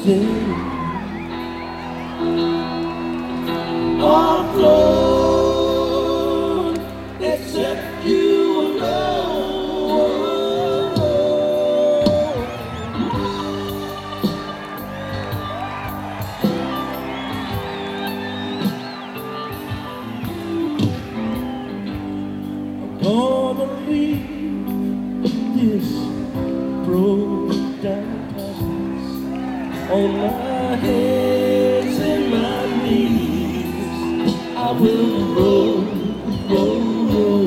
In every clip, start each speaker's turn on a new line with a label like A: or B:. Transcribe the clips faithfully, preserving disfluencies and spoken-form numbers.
A: things are gone except you alone. I'm gonna leave this broken down place on my hands and my knees. I will roll, roll, roll,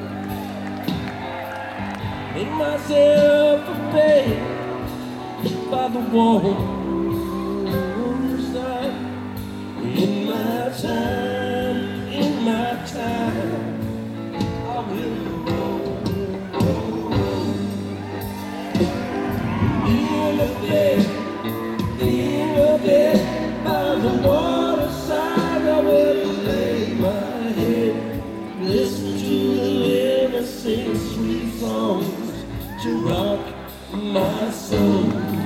A: make myself a bed by the waterside. In my time, in my time, I will roll, roll, roll. In a bed, in a bed by the waterside, I will lay my head, listen to the river sing sweet songs to rock my soul.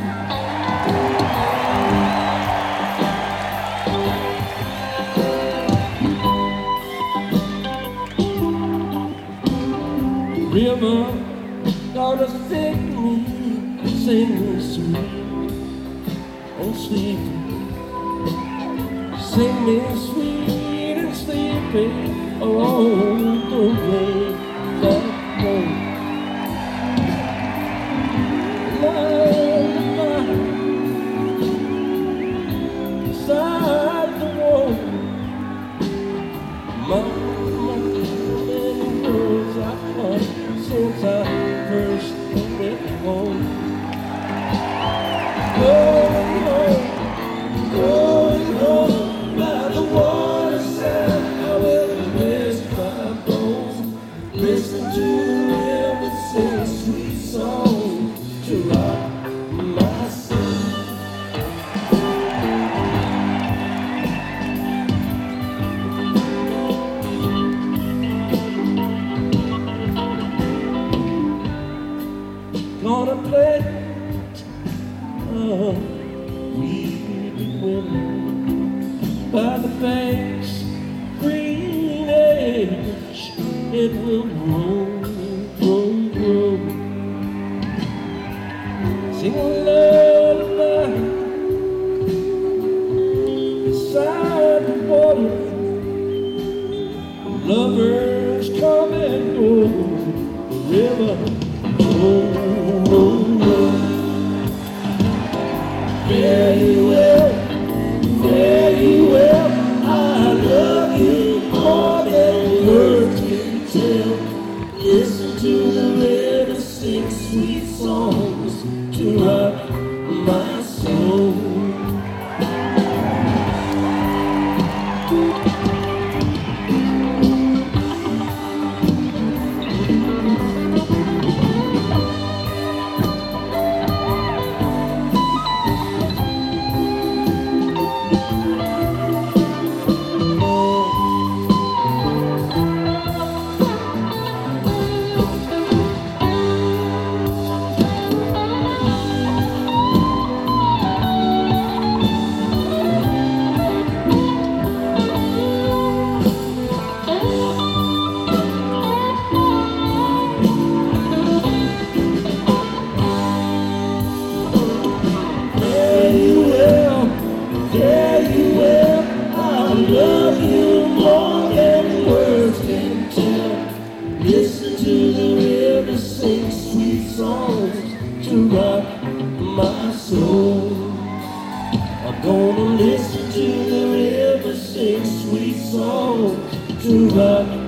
A: River gonna sing me, sing me sweet and sleep. Sing me sweet and sleepy along the way that goes. Beside the wall, my, my many words I've heard since I first went home. Going home, going home by the waterside, I will rest my bones, listen to the river sing sweet songs to rock my soul. Gonna plant a weeping willow by the bank's green edge. It will grow, grow, grow. Sing a lullaby beside the water. Lovers come and go. The river, oh, oh, oh. Fare you well, fare you well. I love you more than words can tell. Listen to the river sing sweet songs to rock my soul. Love you more than words can tell. Listen to the river sing sweet songs to rock my soul. I'm gonna listen to the river sing sweet songs to rock